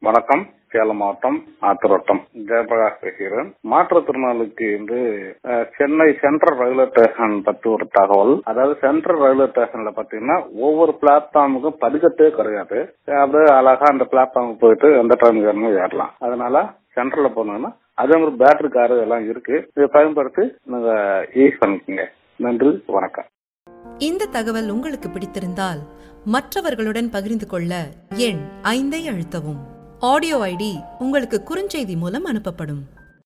வணக்கம். சேலம் மாவட்டம் ஆத்திரோட்டம் ஜெயபிரகாஷ் பேசுகிறேன். மாற்றுத்திறனாளிக்கு இன்று சென்னை சென்ட்ரல் ரயில்வே ஸ்டேஷன் பற்றி ஒரு தகவல். அதாவது சென்ட்ரல் ரயில்வே ஸ்டேஷன்ல பாத்தீங்கன்னா ஒவ்வொரு பிளாட்ஃபார்முக்கும் படிக்கட்டே கிடையாது. அப்படியே அழகா அந்த பிளாட்ஃபார்முக்கு போயிட்டு எந்த ட்ரெயினுக்கு வேணுமோ ஏறலாம். அதனால சென்ட்ரல்ல போனோம்னா அதே மாதிரி பேட்டரி காரு எல்லாம் இருக்கு. இதை பயன்படுத்தி நீங்க யூஸ் பண்ணிக்கோங்க. நன்றி, வணக்கம். இந்த தகவல் உங்களுக்கு பிடித்திருந்தால் மற்றவர்களுடன் பகிர்ந்து கொள்ள எண் 5 அழுத்தவும். ஆடியோ ஐடி உங்களுக்கு குறுஞ்செய்தி மூலம் அனுப்பப்படும்.